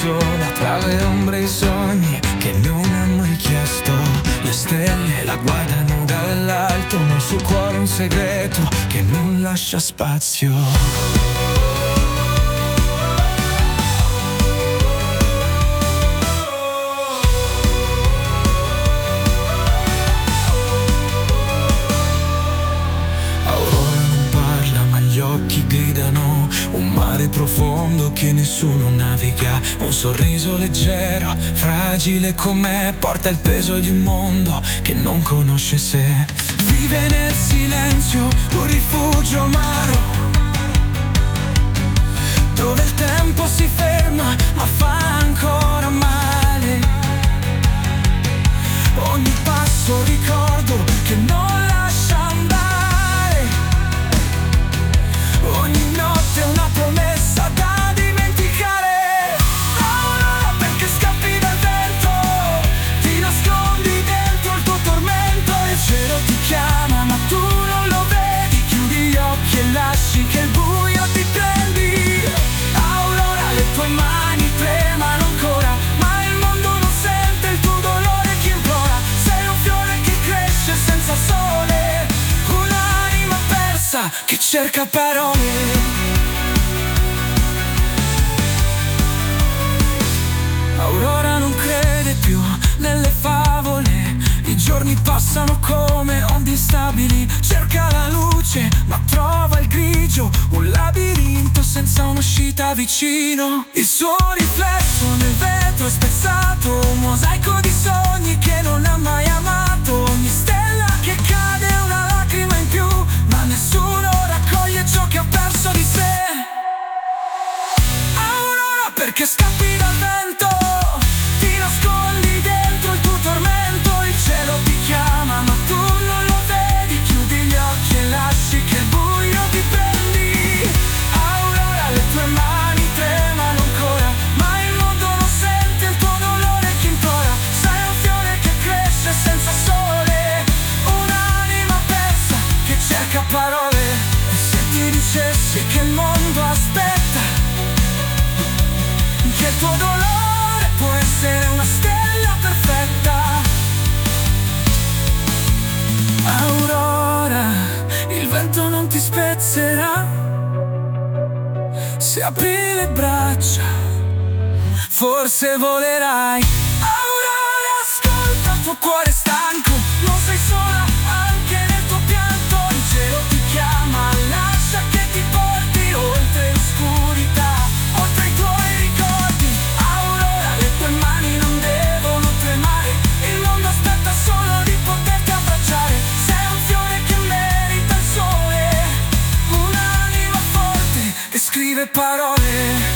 sola tra le ombre e i sogni che non ha mai chiesto. Le stelle la guardano dall'alto, nel suo cuore un segreto che non lascia spazio. Gli occhi gridano, un mare profondo che nessuno naviga. Un sorriso leggero, fragile com'è, porta il peso di un mondo che non conosce sé. Vive nel silenzio, un rifugio amaro, dove il tempo si ferma ma fa ancora male. Ogni passo ricordo che non lascia andare. Ogni notte una promessa da dimenticare. Aurora, perché scappi dal vento, ti nascondi dentro il tuo tormento. Il cielo ti chiama ma tu non lo vedi, chiudi gli occhi e lasci che il buio ti prendi. Aurora, le tue mani tremano ancora, ma il mondo non sente il tuo dolore che implora. Sei un fiore che cresce senza sole, un'anima persa che cerca parole. Aurora non crede più nelle favole, i giorni passano come onde instabili. Cerca la luce ma trova il grigio, un labirinto senza un'uscita vicino. Il suo riflesso nel vetro è spezzato, un mosaico di sogni che non ha mai amato. Ogni stella che cade è una lacrima in più, ma nessuno raccoglie ciò che ha perso di sé. Aurora, perché scappi dal vento, ti nascondi dentro il tuo tormento. Il cielo ti chiama ma tu non lo vedi, chiudi gli occhi e lasci che il buio ti prendi. Aurora, le tue mani tremano ancora, ma il mondo non sente il tuo dolore che implora. Sei un fiore che cresce senza sole, un'anima persa che cerca parole. E se ti dicessi che il mondo aspetta, che il tuo dolore può essere una stella perfetta. Aurora, il vento non ti spezzerà, se apri le braccia forse volerai. Aurora, ascolta il tuo cuore stanco, non sei sola anche nel tuo pianto. Il cielo ti chiama, lascia che ti porti oltre l'oscurità, oltre i tuoi ricordi. Aurora, le tue mani non devono tremare, il mondo aspetta solo di poterti abbracciare. Sei un fiore che merita il sole, un'anima forte che scrive parole.